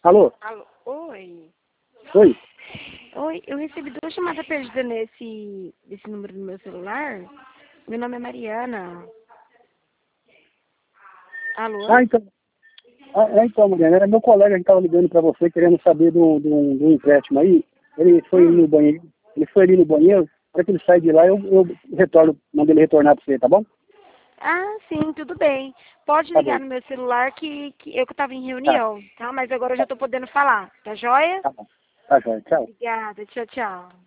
Alô? Alô? Oi. Oi? Oi, eu recebi 2 chamadas perdidas desse número no meu celular. Meu nome é Mariana. Alô? Então. Então, Mariana, era meu colega que estava ligando para você, querendo saber do empréstimo aí. Ele foi ali no banheiro. Ele foi ali no banheiro. Para que ele sair de lá, eu retorno, mando ele retornar para você, tá bom? Ah, sim, tudo bem. Pode Tá ligar bom. no meu celular que eu estava em Tá, reunião, tá? Mas agora eu já estou podendo falar, tá joia? tá bom. Tá, joia. Tchau. Obrigada, tchau, tchau.